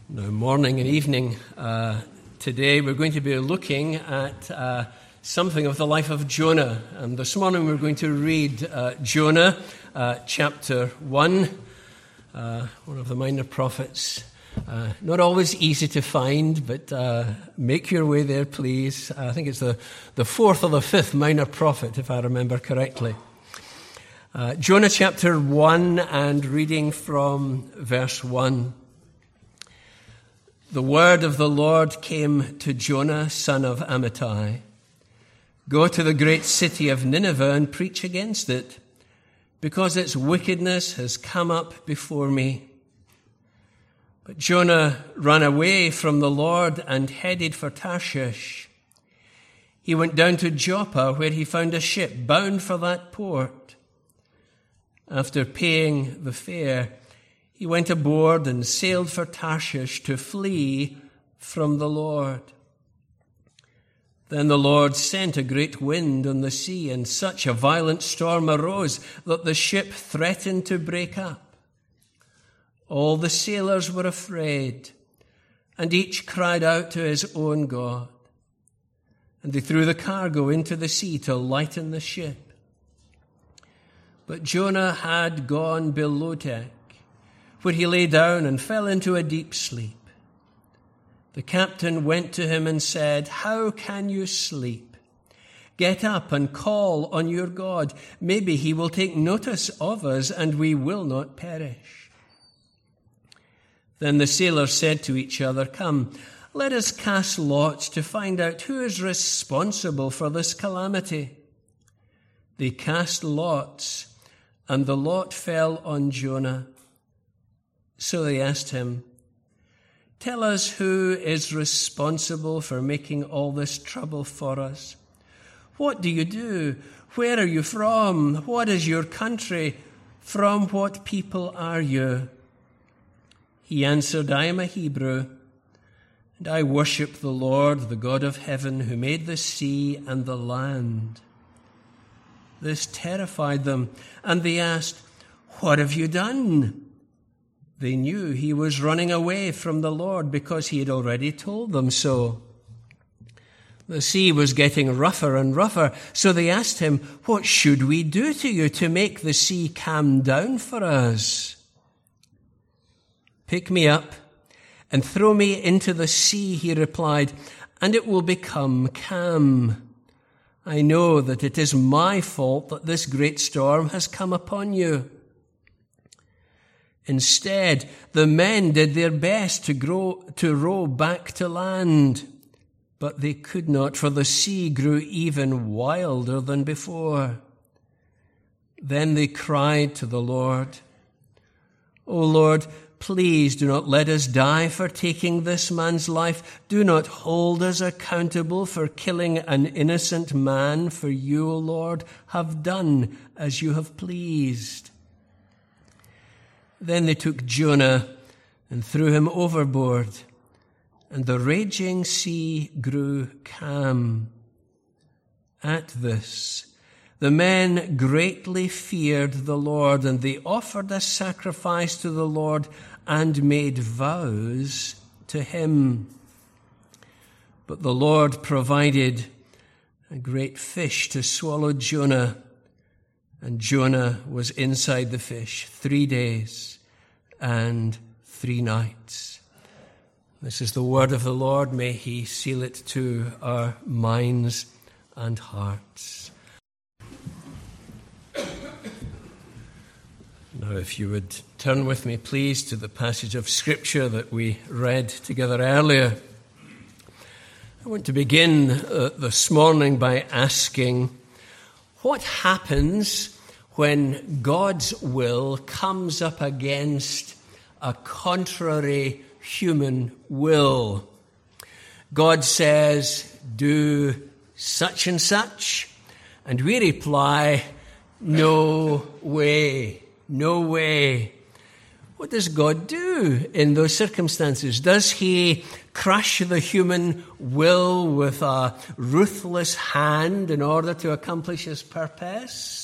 Now, morning and evening, today we're going to be looking at something of the life of Jonah. And this morning we're going to read Jonah chapter 1, one of the minor prophets. Not always easy to find, but make your way there, please. I think it's the fourth or the fifth minor prophet, if I remember correctly. Jonah chapter 1 and reading from verse 1. The word of the Lord came to Jonah, son of Amittai. Go to the great city of Nineveh and preach against it, because its wickedness has come up before me. But Jonah ran away from the Lord and headed for Tarshish. He went down to Joppa, where he found a ship bound for that port. After paying the fare, he went aboard and sailed for Tarshish to flee from the Lord. Then the Lord sent a great wind on the sea, and such a violent storm arose that the ship threatened to break up. All the sailors were afraid, and each cried out to his own God. And they threw the cargo into the sea to lighten the ship. But Jonah had gone below deck, where he lay down and fell into a deep sleep. The captain went to him and said, "How can you sleep? Get up and call on your God. Maybe he will take notice of us and we will not perish." Then the sailors said to each other, "Come, let us cast lots to find out who is responsible for this calamity." They cast lots, and the lot fell on Jonah. So they asked him, "Tell us who is responsible for making all this trouble for us. What do you do? Where are you from? What is your country? From what people are you?" He answered, "I am a Hebrew, and I worship the Lord, the God of heaven, who made the sea and the land." This terrified them, and they asked, "What have you done?" They knew he was running away from the Lord because he had already told them so. The sea was getting rougher and rougher, so they asked him, "What should we do to you to make the sea calm down for us?" "Pick me up and throw me into the sea," he replied, "and it will become calm. I know that it is my fault that this great storm has come upon you." Instead, the men did their best to row back to land, but they could not, for the sea grew even wilder than before. Then they cried to the Lord, "O Lord, please do not let us die for taking this man's life. Do not hold us accountable for killing an innocent man, for you, O Lord, have done as you have pleased." Then they took Jonah and threw him overboard, and the raging sea grew calm. At this, the men greatly feared the Lord, and they offered a sacrifice to the Lord and made vows to him. But the Lord provided a great fish to swallow Jonah, and Jonah was inside the fish 3 days and 3 nights. This is the word of the Lord. May he seal it to our minds and hearts. Now, if you would turn with me, please, to the passage of Scripture that we read together earlier. I want to begin this morning by asking, what happens when God's will comes up against a contrary human will? God says, "Do such and such," and we reply, "No way, no way." What does God do in those circumstances? Does he crush the human will with a ruthless hand in order to accomplish his purpose?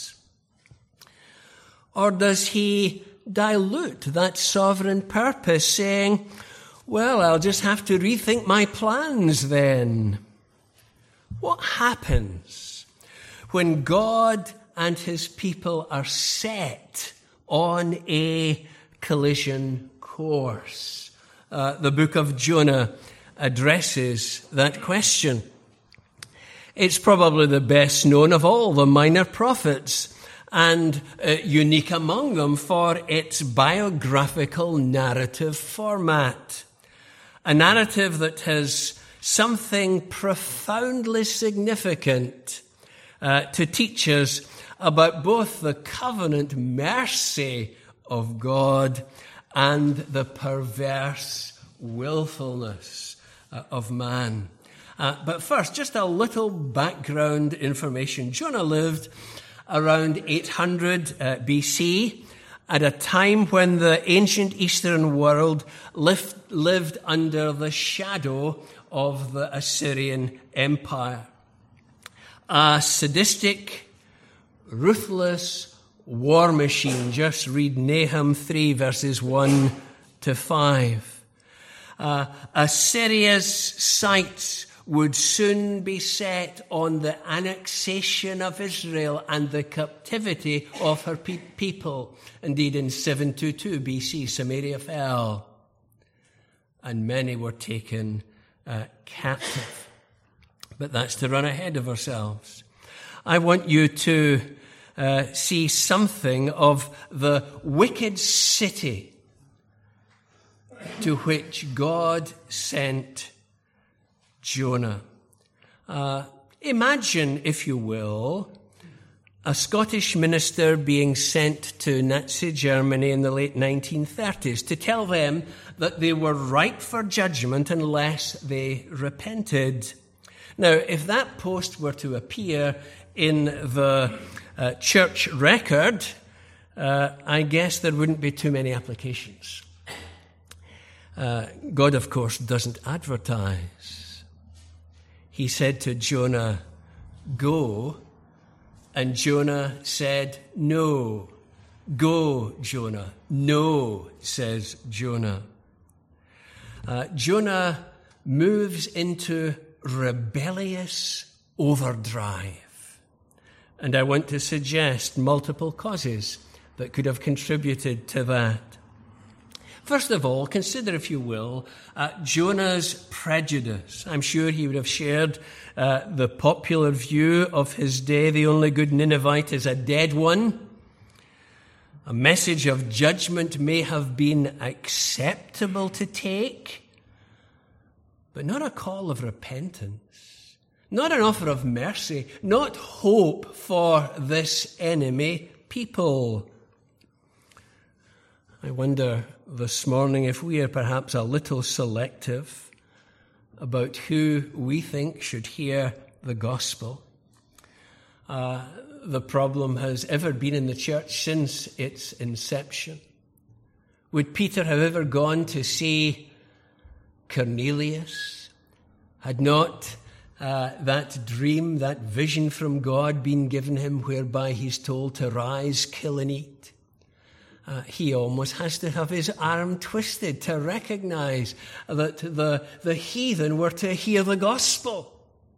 Or does he dilute that sovereign purpose, saying, Well, I'll just have to rethink my plans then. What happens when God and his people are set on a collision course? The book of Jonah addresses that question. It's probably the best known of all the minor prophets, and unique among them for its biographical narrative format. A narrative that has something profoundly significant to teach us about both the covenant mercy of God and the perverse willfulness of man. But first, just a little background information. Jonah lived around 800 BC, at a time when the ancient Eastern world lived under the shadow of the Assyrian Empire. A sadistic, ruthless war machine. Just read Nahum 3, verses 1 to 5. Assyria's sights would soon be set on the annexation of Israel and the captivity of her people. Indeed, in 722 BC, Samaria fell, and many were taken captive. But that's to run ahead of ourselves. I want you to see something of the wicked city to which God sent Jonah. Imagine, if you will, a Scottish minister being sent to Nazi Germany in the late 1930s to tell them that they were ripe for judgment unless they repented. Now, if that post were to appear in the church record, I guess there wouldn't be too many applications. God, of course, doesn't advertise. He said to Jonah, "Go," and Jonah said, "No." "Go, Jonah." "No," says Jonah. Jonah moves into rebellious overdrive. And I want to suggest multiple causes that could have contributed to that. First of all, consider, if you will, Jonah's prejudice. I'm sure he would have shared the popular view of his day: the only good Ninevite is a dead one. A message of judgment may have been acceptable to take, but not a call of repentance, not an offer of mercy, not hope for this enemy people. I wonder this morning if we are perhaps a little selective about who we think should hear the gospel. The problem has ever been in the church since its inception. Would Peter have ever gone to see Cornelius? Had not that dream, that vision from God been given him whereby he's told to rise, kill and eat? He almost has to have his arm twisted to recognize that the heathen were to hear the gospel.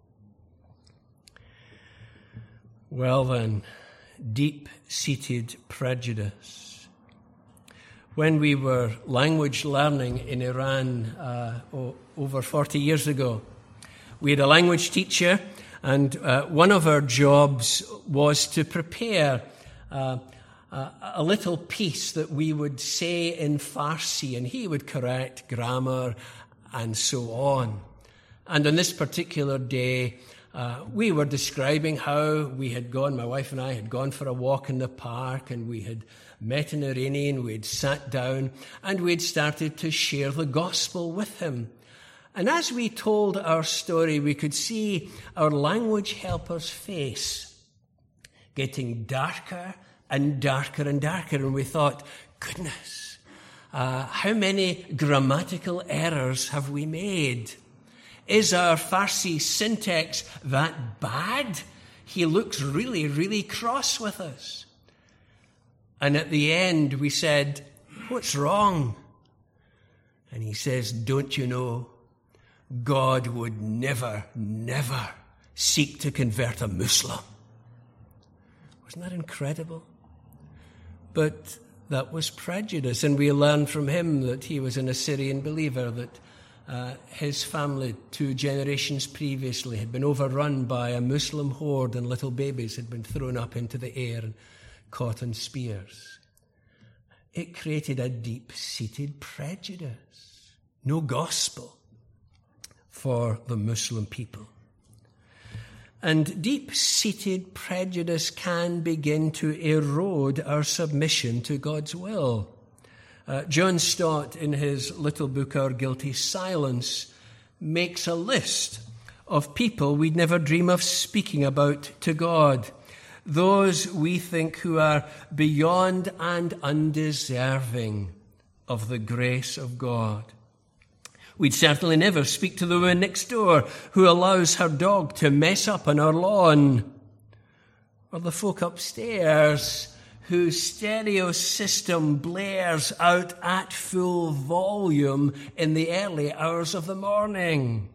Well then, deep-seated prejudice. When we were language learning in Iran over 40 years ago, we had a language teacher, and one of our jobs was to prepare a little piece that we would say in Farsi, and he would correct grammar and so on. And on this particular day, we were describing how we had gone, my wife and I had gone for a walk in the park, and we had met an Iranian, we had sat down, and we had started to share the gospel with him. And as we told our story, we could see our language helper's face getting darker and darker and darker, and we thought, goodness, how many grammatical errors have we made? Is our Farsi syntax that bad? He looks really, really cross with us. And at the end we said, what's wrong? And he says, don't you know, God would never, never seek to convert a Muslim. Wasn't that incredible? But that was prejudice, and we learned from him that he was an Assyrian believer, that his family 2 generations previously had been overrun by a Muslim horde, and little babies had been thrown up into the air and caught on spears. It created a deep-seated prejudice. No gospel for the Muslim people. And deep-seated prejudice can begin to erode our submission to God's will. John Stott, in his little book, Our Guilty Silence, makes a list of people we'd never dream of speaking about to God. Those we think who are beyond and undeserving of the grace of God. We'd certainly never speak to the woman next door who allows her dog to mess up on our lawn. Or the folk upstairs whose stereo system blares out at full volume in the early hours of the morning.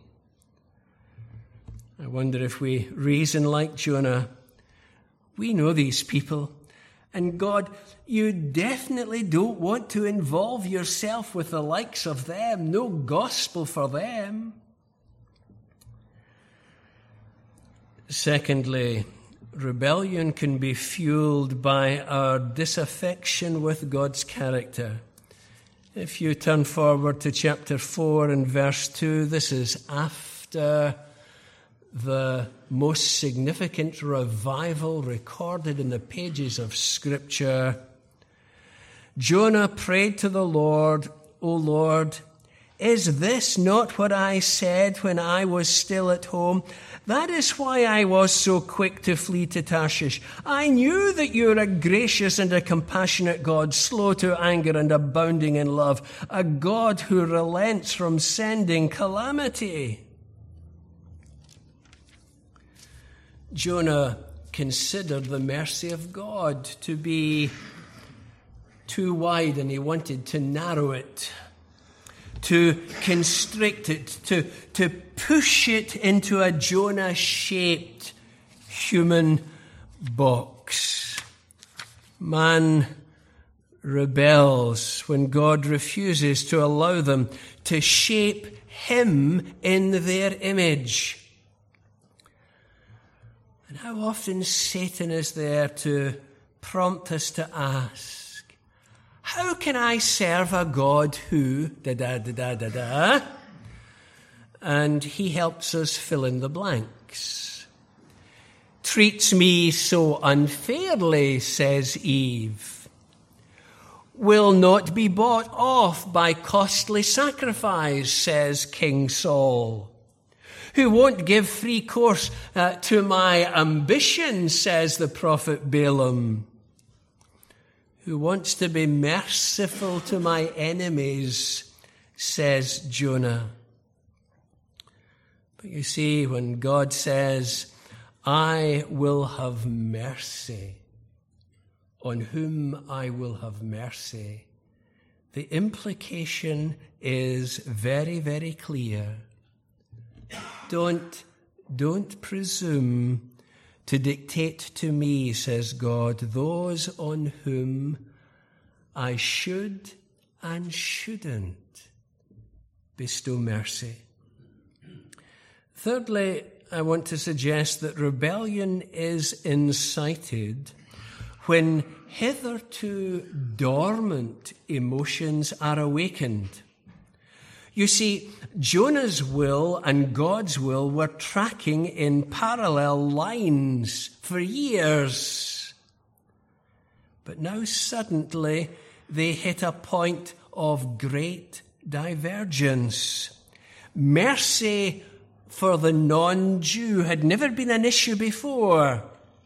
I wonder if we reason like Jonah. We know these people. And God, you definitely don't want to involve yourself with the likes of them. No gospel for them. Secondly, rebellion can be fueled by our disaffection with God's character. If you turn forward to chapter 4 and verse 2, this is after the most significant revival recorded in the pages of Scripture. Jonah prayed to the Lord, O Lord, is this not what I said when I was still at home? That is why I was so quick to flee to Tarshish. I knew that you're a gracious and a compassionate God, slow to anger and abounding in love, a God who relents from sending calamity. Jonah considered the mercy of God to be too wide, and he wanted to narrow it, to constrict it, to push it into a Jonah-shaped human box. Man rebels when God refuses to allow them to shape him in their image. And how often Satan is there to prompt us to ask, how can I serve a God who, da-da-da-da-da-da? And he helps us fill in the blanks. Treats me so unfairly, says Eve. Will not be bought off by costly sacrifice, says King Saul. Who won't give free course to my ambition, says the prophet Balaam. Who wants to be merciful to my enemies, says Jonah. But you see, when God says, I will have mercy on whom I will have mercy, the implication is very, very clear. Don't presume to dictate to me, says God, those on whom I should and shouldn't bestow mercy. Thirdly, I want to suggest that rebellion is incited when hitherto dormant emotions are awakened. You see, Jonah's will and God's will were tracking in parallel lines for years. But now suddenly they hit a point of great divergence. Mercy for the non-Jew had never been an issue before.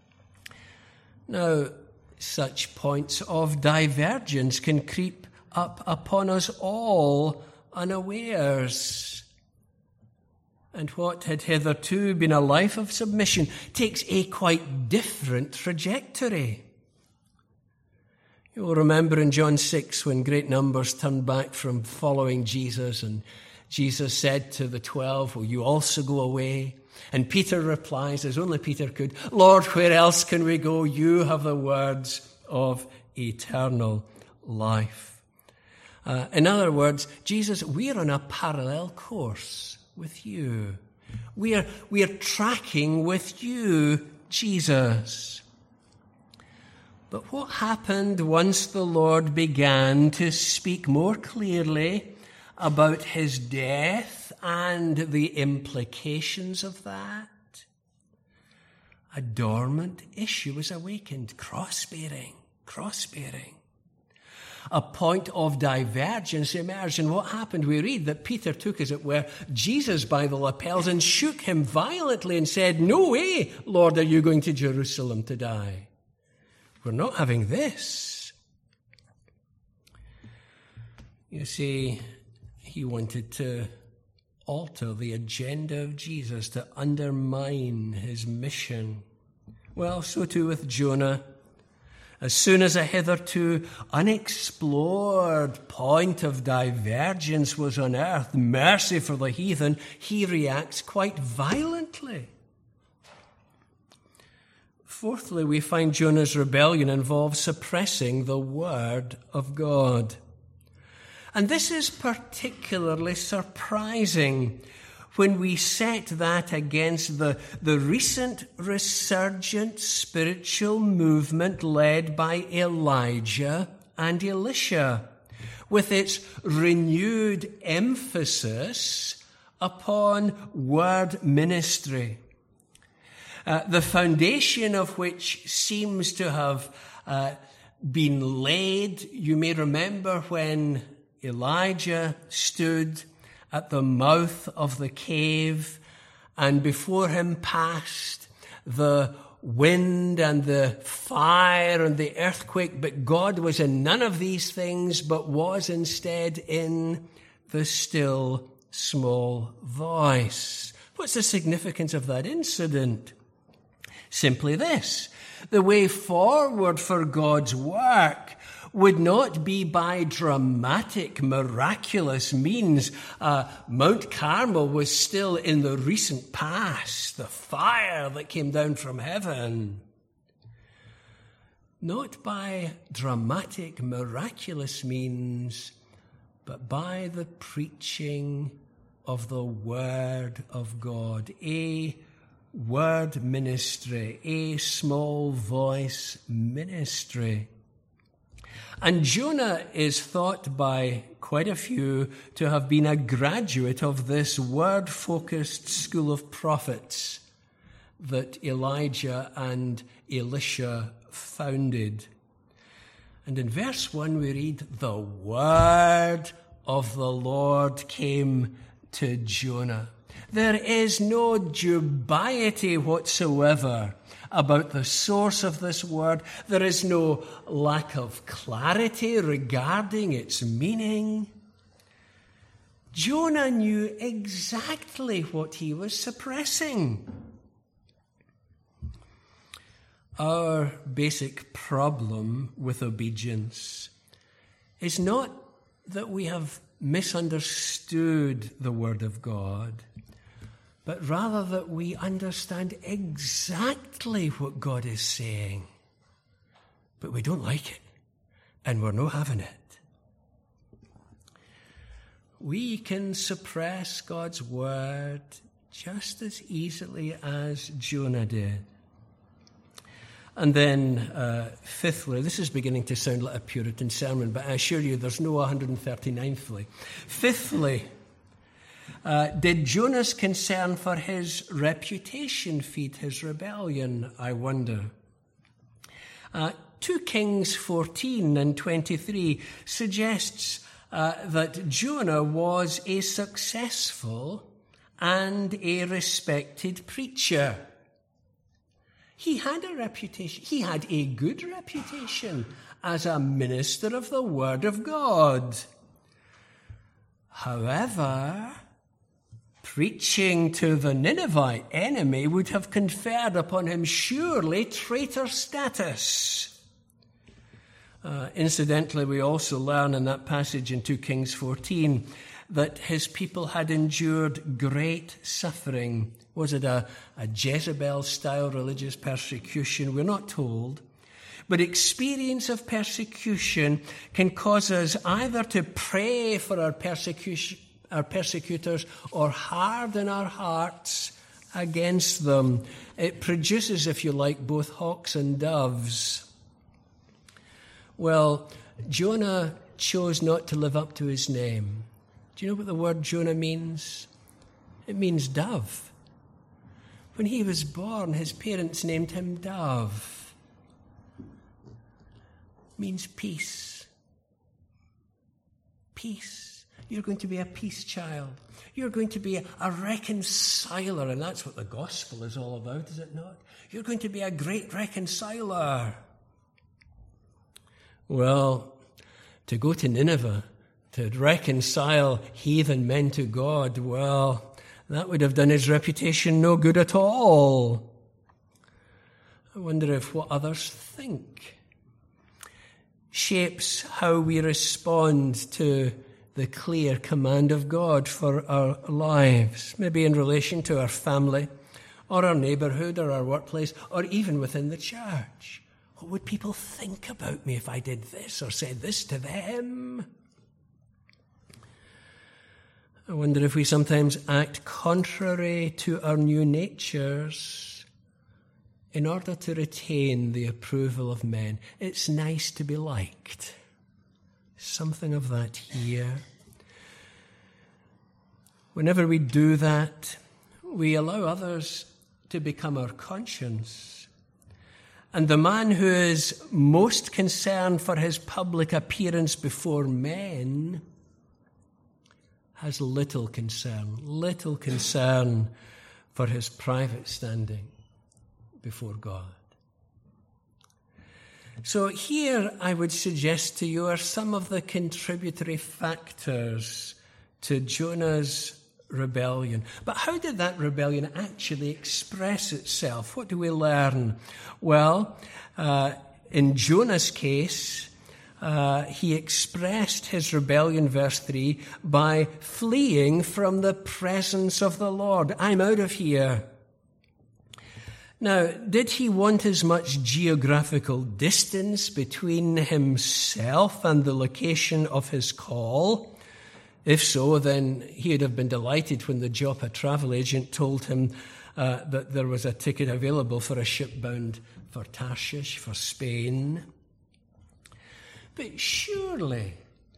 Now, such points of divergence can creep up upon us all unawares. And what had hitherto been a life of submission takes a quite different trajectory. You'll remember in John 6 when great numbers turned back from following Jesus, and Jesus said to the 12, will you also go away? And Peter replies, as only Peter could, Lord, where else can we go? You have the words of eternal life. In other words, Jesus, we're on a parallel course with you. We are tracking with you, Jesus. But what happened once the Lord began to speak more clearly about his death and the implications of that? A dormant issue was awakened, cross-bearing. A point of divergence emerged. And what happened? We read that Peter took, as it were, Jesus by the lapels and shook him violently and said, no way, Lord, are you going to Jerusalem to die? We're not having this. You see, he wanted to alter the agenda of Jesus, to undermine his mission. Well, so too with Jonah. As soon as a hitherto unexplored point of divergence was unearthed, mercy for the heathen, he reacts quite violently. Fourthly, we find Jonah's rebellion involves suppressing the word of God. And this is particularly surprising when we set that against the recent resurgent spiritual movement led by Elijah and Elisha, with its renewed emphasis upon word ministry. The foundation of which seems to have been laid. You may remember when Elijah stood at the mouth of the cave, and before him passed the wind and the fire and the earthquake, but God was in none of these things, but was instead in the still small voice. What's the significance of that incident? Simply this: the way forward for God's work would not be by dramatic, miraculous means. Mount Carmel was still in the recent past, the fire that came down from heaven. Not by dramatic, miraculous means, but by the preaching of the Word of God. A word ministry, a small voice ministry. And Jonah is thought by quite a few to have been a graduate of this word-focused school of prophets that Elijah and Elisha founded. And in verse 1 we read, the word of the Lord came to Jonah. There is no dubiety whatsoever about the source of this word. There is no lack of clarity regarding its meaning. Jonah knew exactly what he was suppressing. Our basic problem with obedience is not that we have misunderstood the Word of God, but rather that we understand exactly what God is saying, but we don't like it, and we're not having it. We can suppress God's word just as easily as Jonah did. And then, fifthly, this is beginning to sound like a Puritan sermon, but I assure you there's no 139thly. Fifthly, did Jonah's concern for his reputation feed his rebellion, I wonder? 2 Kings 14 and 23 suggests that Jonah was a successful and a respected preacher. He had a reputation. He had a good reputation as a minister of the Word of God. However, preaching to the Ninevite enemy would have conferred upon him surely traitor status. Incidentally, we also learn in that passage in 2 Kings 14 that his people had endured great suffering. Was it a Jezebel-style religious persecution? We're not told. But experience of persecution can cause us either to pray for our persecutors or harden our hearts against them. It produces, if you like, both hawks and doves. Well, Jonah chose not to live up to his name. Do you know what the word Jonah means? It means dove. When he was born, his parents named him Dove. It means peace. Peace. You're going to be a peace child. You're going to be a reconciler, and that's what the gospel is all about, is it not? You're going to be a great reconciler. Well, to go to Nineveh, to reconcile heathen men to God, well, that would have done his reputation no good at all. I wonder if what others think shapes how we respond to the clear command of God for our lives, maybe in relation to our family or our neighborhood or our workplace or even within the church. What would people think about me if I did this or said this to them? I wonder if we sometimes act contrary to our new natures in order to retain the approval of men. It's nice to be liked. Something of that here. Whenever we do that, we allow others to become our conscience. And the man who is most concerned for his public appearance before men has little concern for his private standing before God. So here I would suggest to you are some of the contributory factors to Jonah's rebellion. But how did that rebellion actually express itself? What do we learn? Well, in Jonah's case, he expressed his rebellion, verse 3, by fleeing from the presence of the Lord. I'm out of here. Now, did he want as much geographical distance between himself and the location of his call? If so, then he would have been delighted when the Joppa travel agent told him that there was a ticket available for a ship bound for Tarshish, for Spain. But surely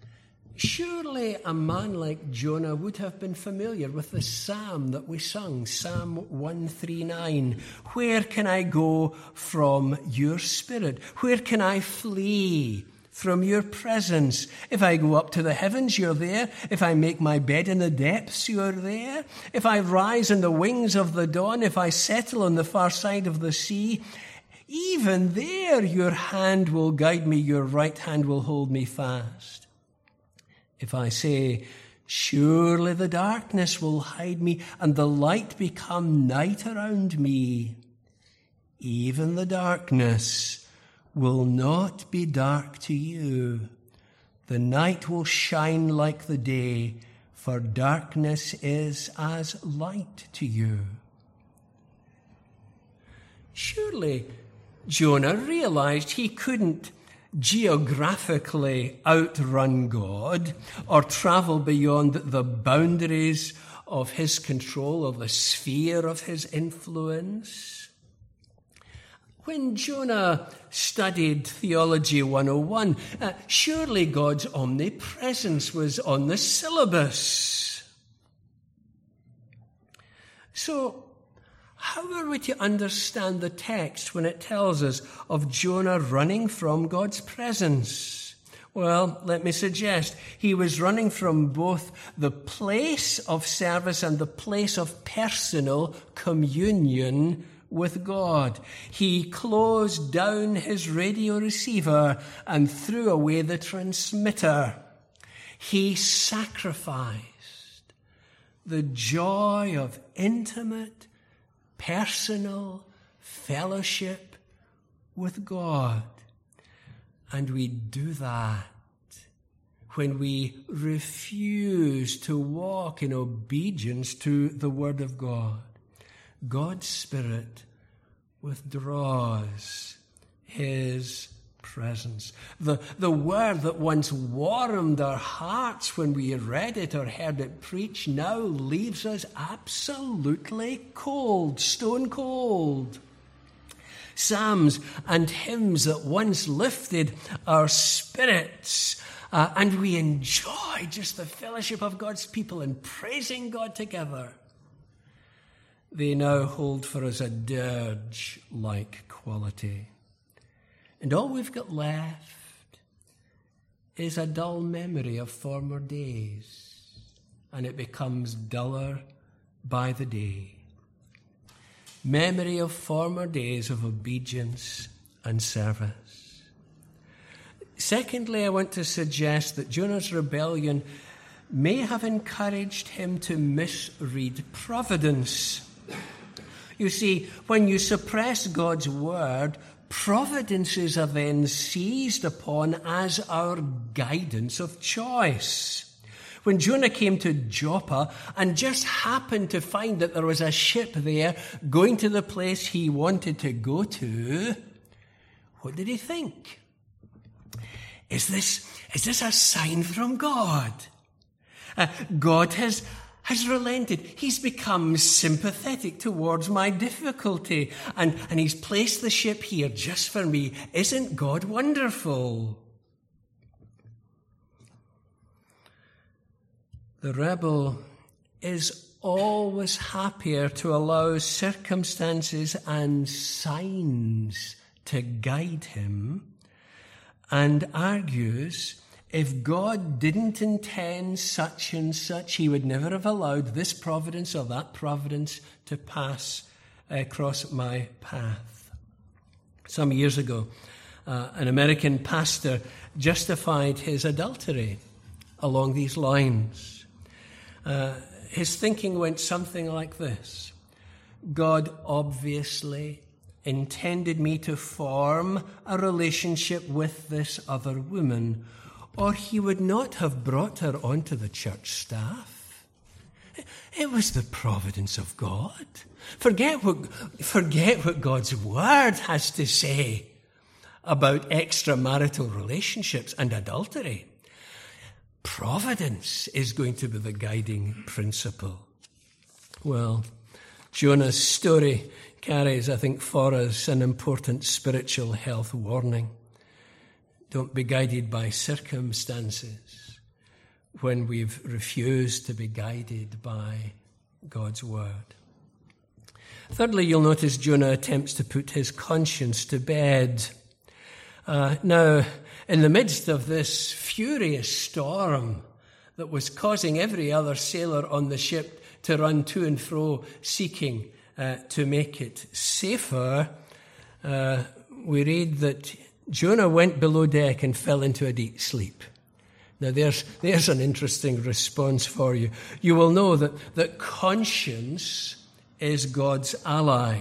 a man like Jonah would have been familiar with the psalm that we sung, Psalm 139. Where can I go from your spirit? Where can I flee from your presence? If I go up to the heavens, you're there. If I make my bed in the depths, you're there. If I rise on the wings of the dawn, if I settle on the far side of the sea, even there your hand will guide me, your right hand will hold me fast. If I say, surely the darkness will hide me and the light become night around me, even the darkness will not be dark to you. The night will shine like the day, for darkness is as light to you. Surely Jonah realized he couldn't geographically outrun God or travel beyond the boundaries of his control, of the sphere of his influence. When Jonah studied Theology 101, surely God's omnipresence was on the syllabus. So, how are we to understand the text when it tells us of Jonah running from God's presence? Well, let me suggest he was running from both the place of service and the place of personal communion with God. He closed down his radio receiver and threw away the transmitter. He sacrificed the joy of intimate, personal fellowship with God. And we do that when we refuse to walk in obedience to the Word of God. God's Spirit withdraws His presence. The Word that once warmed our hearts when we read it or heard it preached now leaves us absolutely cold, stone cold. Psalms and hymns that once lifted our spirits and we enjoy just the fellowship of God's people and praising God together, they now hold for us a dirge-like quality. And all we've got left is a dull memory of former days, and it becomes duller by the day. Memory of former days of obedience and service. Secondly, I want to suggest that Jonah's rebellion may have encouraged him to misread providence. You see, when you suppress God's word, providences are then seized upon as our guidance of choice. When Jonah came to Joppa and just happened to find that there was a ship there going to the place he wanted to go to, what did he think? Is this a sign from God? God has relented. He's become sympathetic towards my difficulty, and he's placed the ship here just for me. Isn't God wonderful? The rebel is always happier to allow circumstances and signs to guide him, and argues if God didn't intend such and such, he would never have allowed this providence or that providence to pass across my path. Some years ago, an American pastor justified his adultery along these lines. His thinking went something like this: God obviously intended me to form a relationship with this other woman, or he would not have brought her onto the church staff. It was the providence of God. Forget what God's word has to say about extramarital relationships and adultery. Providence is going to be the guiding principle. Well, Jonah's story carries, I think, for us an important spiritual health warning. Don't be guided by circumstances when we've refused to be guided by God's word. Thirdly, you'll notice Jonah attempts to put his conscience to bed. Now, in the midst of this furious storm that was causing every other sailor on the ship to run to and fro, seeking to make it safer, we read that Jonah went below deck and fell into a deep sleep. Now, there's an interesting response for you. You will know that conscience is God's ally,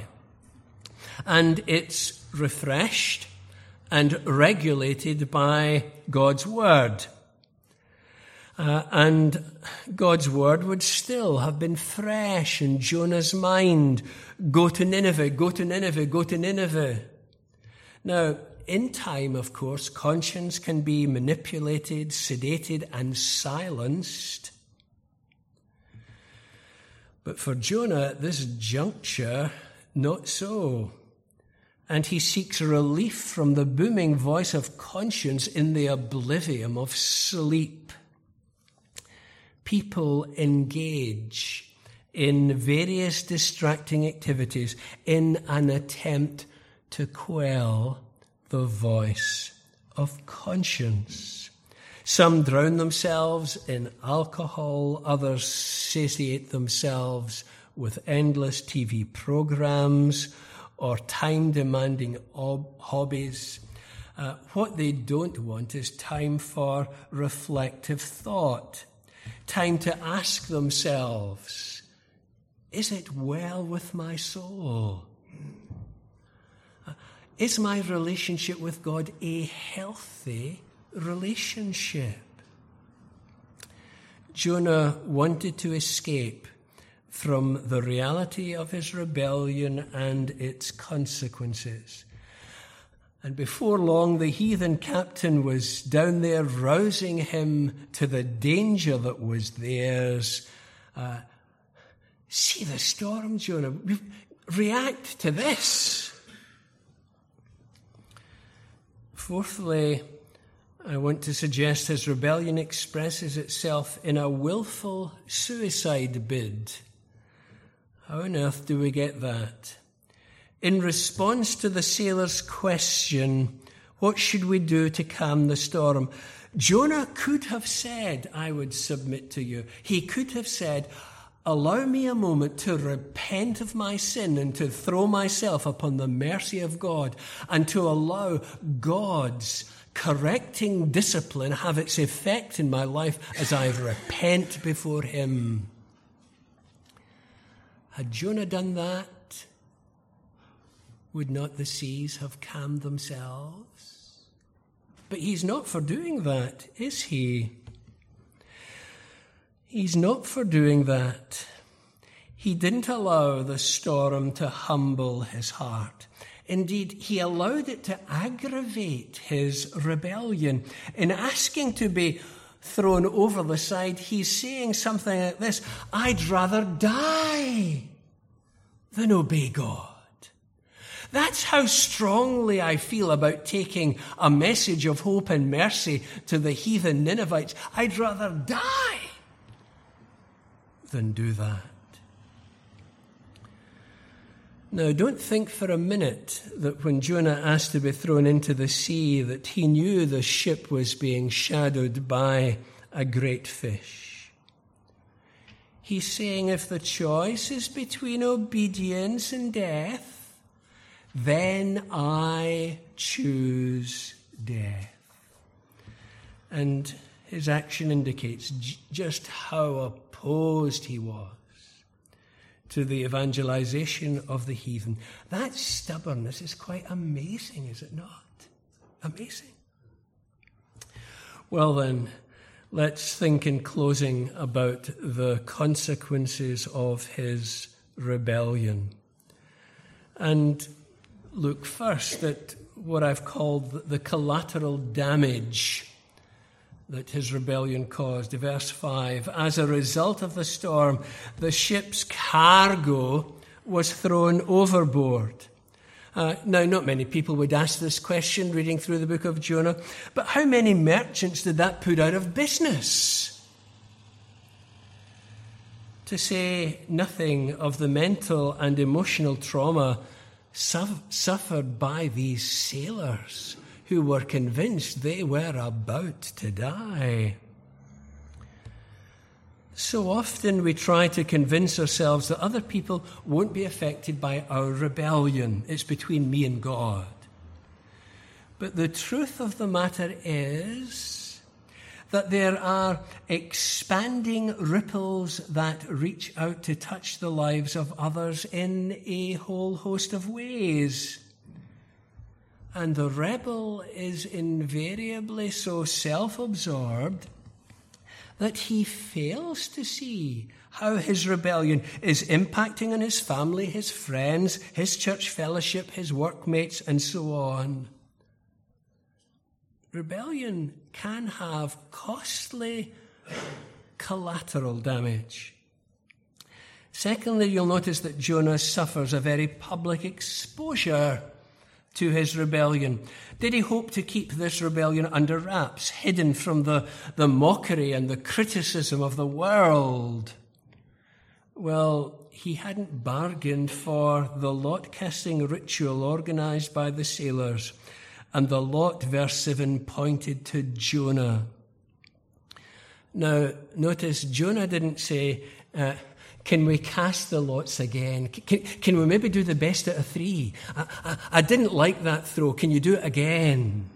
and it's refreshed and regulated by God's word. And God's word would still have been fresh in Jonah's mind. Go to Nineveh, go to Nineveh, go to Nineveh. Now, in time, of course, conscience can be manipulated, sedated, and silenced. But for Jonah, at this juncture, not so. And he seeks relief from the booming voice of conscience in the oblivion of sleep. People engage in various distracting activities in an attempt to quell the voice of conscience. Some drown themselves in alcohol, others satiate themselves with endless TV programs or time-demanding hobbies. What they don't want is time for reflective thought, time to ask themselves, is it well with my soul? is my relationship with God a healthy relationship? Jonah wanted to escape from the reality of his rebellion and its consequences. And before long, the heathen captain was down there rousing him to the danger that was theirs. See the storm, Jonah. React to this. Fourthly, I want to suggest his rebellion expresses itself in a willful suicide bid. How on earth do we get that? In response to the sailor's question, what should we do to calm the storm? Jonah could have said, I would submit to you, he could have said, allow me a moment to repent of my sin and to throw myself upon the mercy of God and to allow God's correcting discipline have its effect in my life as I repent before him. Had Jonah done that, would not the seas have calmed themselves? But he's not for doing that, is he? He's not for doing that. He didn't allow the storm to humble his heart. Indeed, he allowed it to aggravate his rebellion. In asking to be thrown over the side, he's saying something like this: I'd rather die than obey God. That's how strongly I feel about taking a message of hope and mercy to the heathen Ninevites. I'd rather die than do that. Now, don't think for a minute that when Jonah asked to be thrown into the sea, that he knew the ship was being shadowed by a great fish. He's saying if the choice is between obedience and death, then I choose death. And his action indicates just how opposed he was to the evangelization of the heathen. That stubbornness is quite amazing, is it not? Amazing. Well then, let's think in closing about the consequences of his rebellion. And look first at what I've called the collateral damage that his rebellion caused. Verse 5, as a result of the storm, the ship's cargo was thrown overboard. Now, not many people would ask this question reading through the book of Jonah, but how many merchants did that put out of business? To say nothing of the mental and emotional trauma suffered by these sailors who were convinced they were about to die. So often we try to convince ourselves that other people won't be affected by our rebellion. It's between me and God. But the truth of the matter is that there are expanding ripples that reach out to touch the lives of others in a whole host of ways. And the rebel is invariably so self-absorbed that he fails to see how his rebellion is impacting on his family, his friends, his church fellowship, his workmates, and so on. Rebellion can have costly collateral damage. Secondly, you'll notice that Jonah suffers a very public exposure to his rebellion. Did he hope to keep this rebellion under wraps, hidden from the mockery and the criticism of the world? Well, he hadn't bargained for the lot-casting ritual organized by the sailors, and the lot, verse 7, pointed to Jonah. Now, notice Jonah didn't say, can we cast the lots again? Can we maybe do the best out of 3? I didn't like that throw. Can you do it again?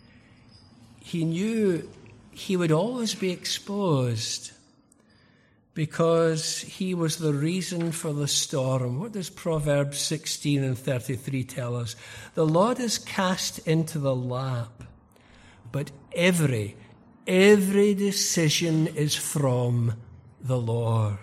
He knew he would always be exposed. because he was the reason for the storm. What does Proverbs 16 and 33 tell us? The Lord is cast into the lap, but every decision is from the Lord.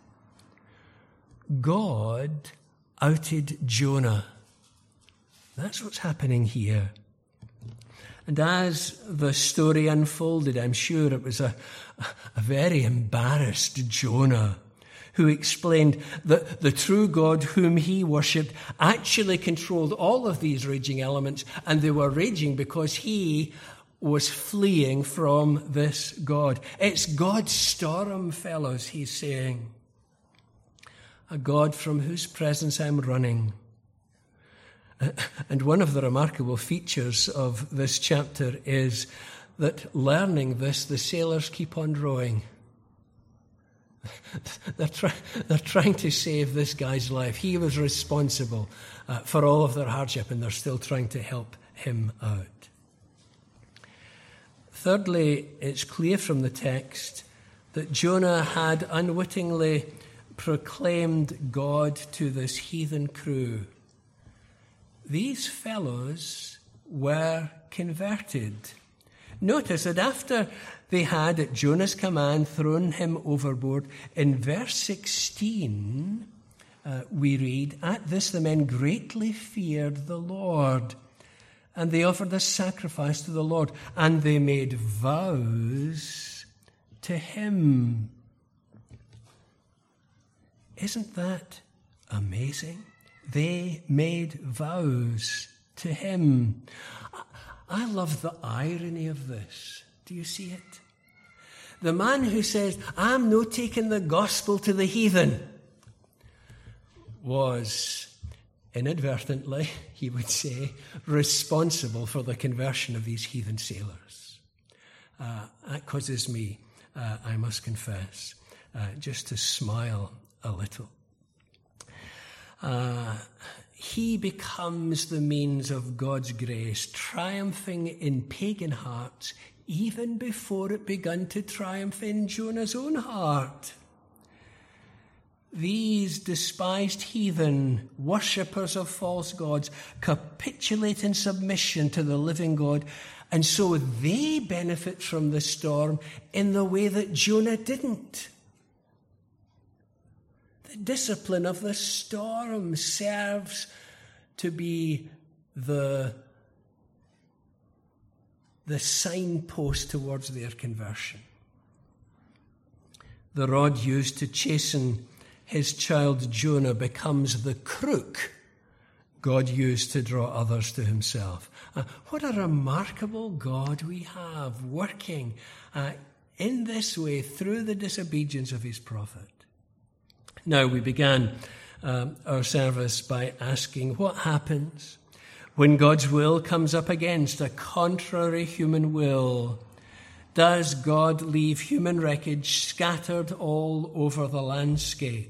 God outed Jonah. That's what's happening here. And as the story unfolded, I'm sure it was a very embarrassed Jonah who explained that the true God whom he worshipped actually controlled all of these raging elements, and they were raging because he was fleeing from this God. It's God's storm, fellows, he's saying. A God from whose presence I'm running. And one of the remarkable features of this chapter is that learning this, the sailors keep on rowing. They're trying to save this guy's life. He was responsible for all of their hardship, and they're still trying to help him out. Thirdly, it's clear from the text that Jonah had unwittingly proclaimed God to this heathen crew. These fellows were converted. Notice that after they had, at Jonah's command, thrown him overboard, in verse 16, we read, "At this the men greatly feared the Lord, and they offered a sacrifice to the Lord, and they made vows to him." Isn't that amazing? They made vows to him. I love the irony of this. Do you see it? The man who says, "I'm no taking the gospel to the heathen," was inadvertently, he would say, responsible for the conversion of these heathen sailors. That causes me, I must confess, just to smile a little. He becomes the means of God's grace, triumphing in pagan hearts even before it began to triumph in Jonah's own heart. These despised heathen worshippers of false gods capitulate in submission to the living God, and so they benefit from the storm in the way that Jonah didn't. The discipline of the storm serves to be the signpost towards their conversion. The rod used to chasten his child Jonah becomes the crook God used to draw others to himself. What a remarkable God we have working in this way through the disobedience of his prophet. Now, we began our service by asking what happens when God's will comes up against a contrary human will. Does God leave human wreckage scattered all over the landscape?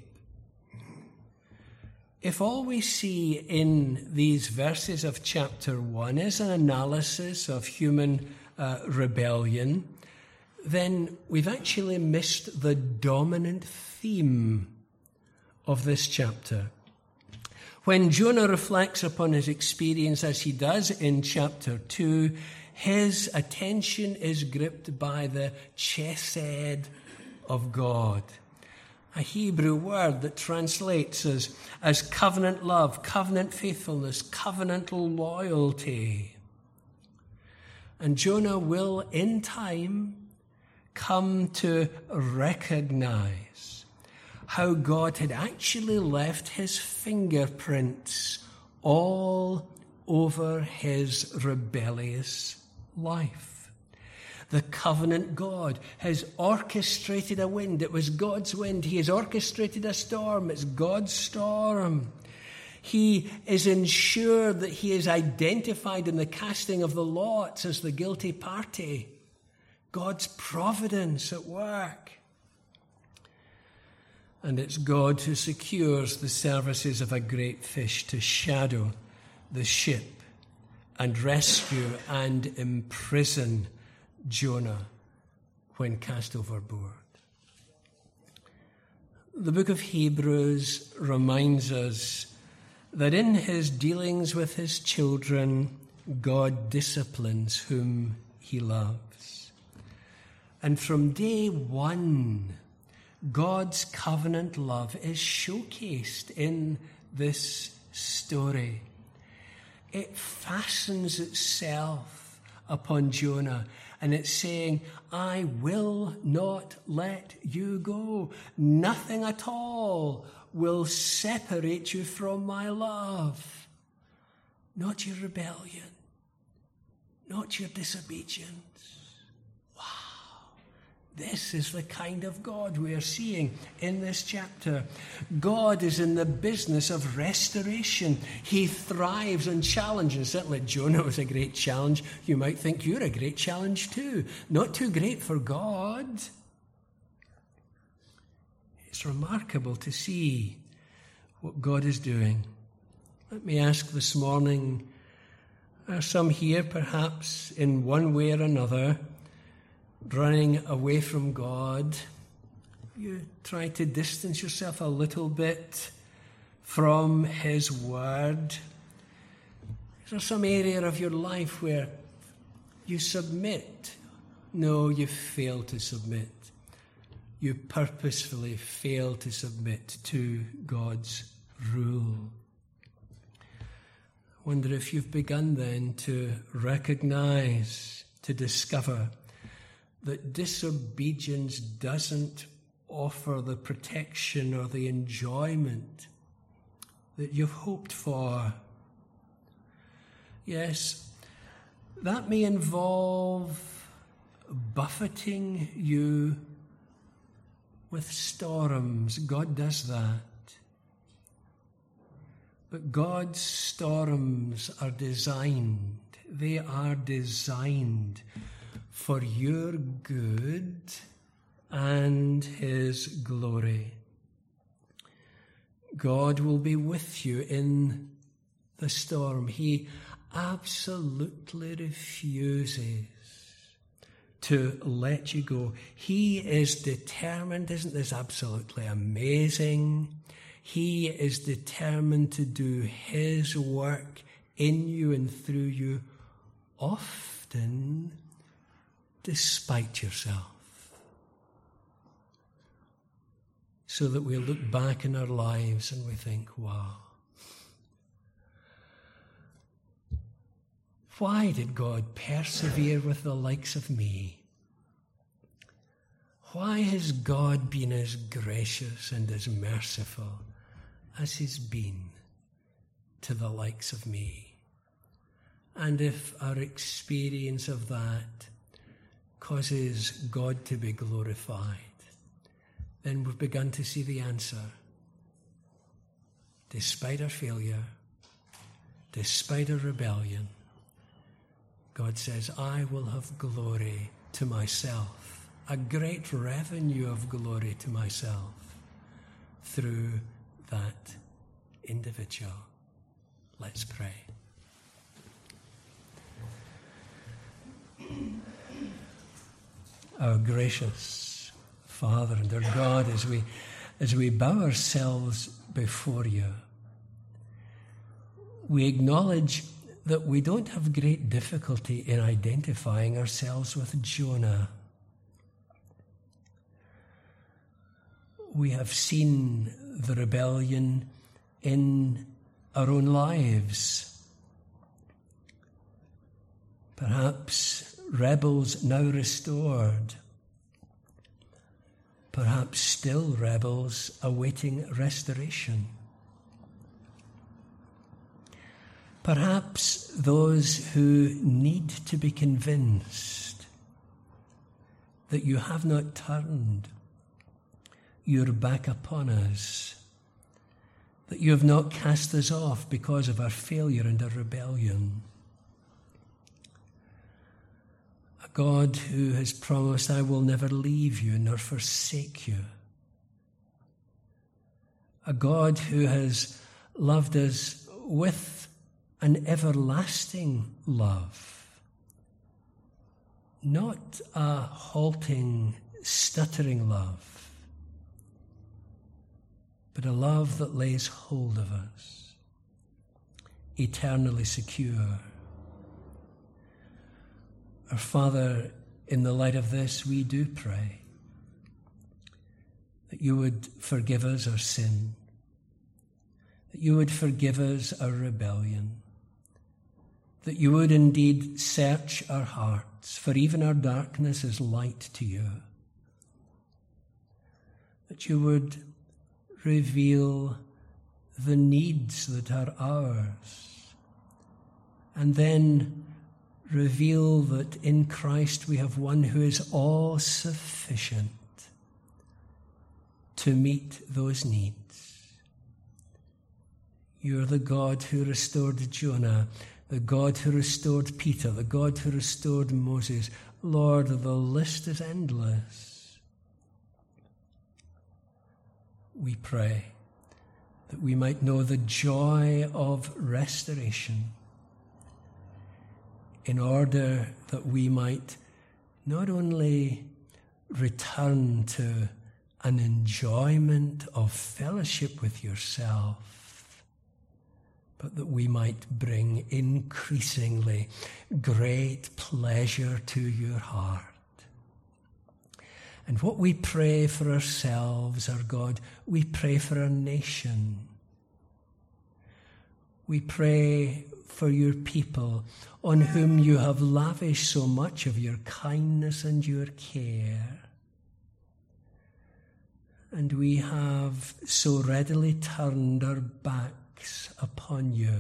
If all we see in these verses of chapter 1 is an analysis of human rebellion, then we've actually missed the dominant theme of this chapter. When Jonah reflects upon his experience as he does in chapter 2, his attention is gripped by the chesed of God, a Hebrew word that translates as covenant love, covenant faithfulness, covenantal loyalty. And Jonah will, in time, come to recognize how God had actually left his fingerprints all over his rebellious life. The covenant God has orchestrated a wind. It was God's wind. He has orchestrated a storm. It's God's storm. He is ensured that he is identified in the casting of the lots as the guilty party. God's providence at work. And it's God who secures the services of a great fish to shadow the ship and rescue and imprison Jonah when cast overboard. The book of Hebrews reminds us that in his dealings with his children, God disciplines whom he loves. And from day one, God's covenant love is showcased in this story. It fastens itself upon Jonah, and it's saying, I will not let you go. Nothing at all will separate you from my love. Not your rebellion, not your disobedience. This is the kind of God we are seeing in this chapter. God is in the business of restoration. He thrives on challenge. And certainly Jonah was a great challenge. You might think you're a great challenge too. Not too great for God. It's remarkable to see what God is doing. Let me ask this morning, are some here perhaps in one way or another running away from God? You try to distance yourself a little bit from his word. Is there some area of your life where you submit? No, you fail to submit. You purposefully fail to submit to God's rule. I wonder if you've begun then to recognize, to discover that disobedience doesn't offer the protection or the enjoyment that you've hoped for. Yes, that may involve buffeting you with storms. God does that. But God's storms are designed. They are designed for your good and his glory. God will be with you in the storm. He absolutely refuses to let you go. He is determined. Isn't this absolutely amazing? He is determined to do his work in you and through you, often despite yourself, so that we look back in our lives and we think, wow, why did God persevere with the likes of me? Why has God been as gracious and as merciful as he's been to the likes of me? And if our experience of that causes God to be glorified, then we've begun to see the answer. Despite our failure, despite our rebellion, God says, I will have glory to myself, a great revenue of glory to myself through that individual. Let's pray. Our gracious Father and our God, as we bow ourselves before you, we acknowledge that we don't have great difficulty in identifying ourselves with Jonah. We have seen the rebellion in our own lives. Perhaps rebels now restored. Perhaps still rebels awaiting restoration. Perhaps those who need to be convinced that you have not turned your back upon us, that you have not cast us off because of our failure and our rebellion. A God who has promised, I will never leave you nor forsake you. A God who has loved us with an everlasting love, not a halting, stuttering love, but a love that lays hold of us, eternally secure. Our Father, in the light of this, we do pray that you would forgive us our sin, that you would forgive us our rebellion, that you would indeed search our hearts, for even our darkness is light to you, that you would reveal the needs that are ours, and then reveal that in Christ we have one who is all sufficient to meet those needs. You're the God who restored Jonah, the God who restored Peter, the God who restored Moses. Lord, the list is endless. We pray that we might know the joy of restoration, in order that we might not only return to an enjoyment of fellowship with yourself, but that we might bring increasingly great pleasure to your heart. And what we pray for ourselves, our God, we pray for our nation. We pray for your people on whom you have lavished so much of your kindness and your care. And we have so readily turned our backs upon you.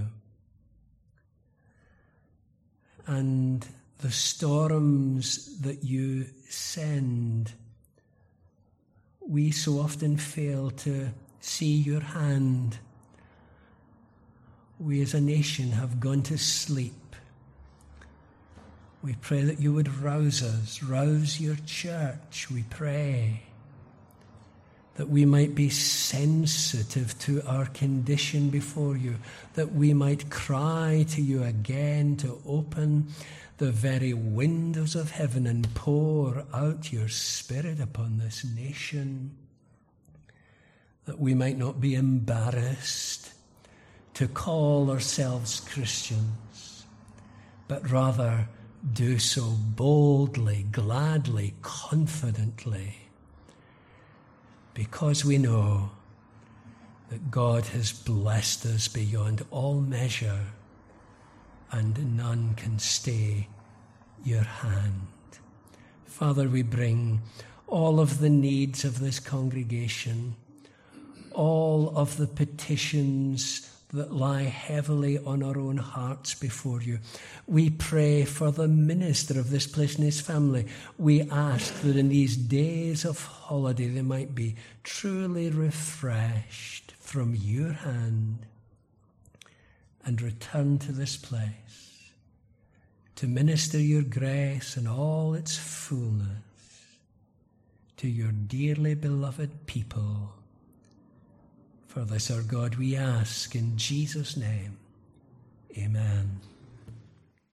And the storms that you send, we so often fail to see your hand. We as a nation have gone to sleep. We pray that you would rouse us, rouse your church. We pray that we might be sensitive to our condition before you, that we might cry to you again to open the very windows of heaven and pour out your Spirit upon this nation, that we might not be embarrassed to call ourselves Christians, but rather do so boldly, gladly, confidently, because we know that God has blessed us beyond all measure, and none can stay your hand. Father, we bring all of the needs of this congregation, all of the petitions that lie heavily on our own hearts before you. We pray for the minister of this place and his family. We ask that in these days of holiday they might be truly refreshed from your hand and return to this place to minister your grace in all its fullness to your dearly beloved people. For this, our God, we ask in Jesus' name. Amen.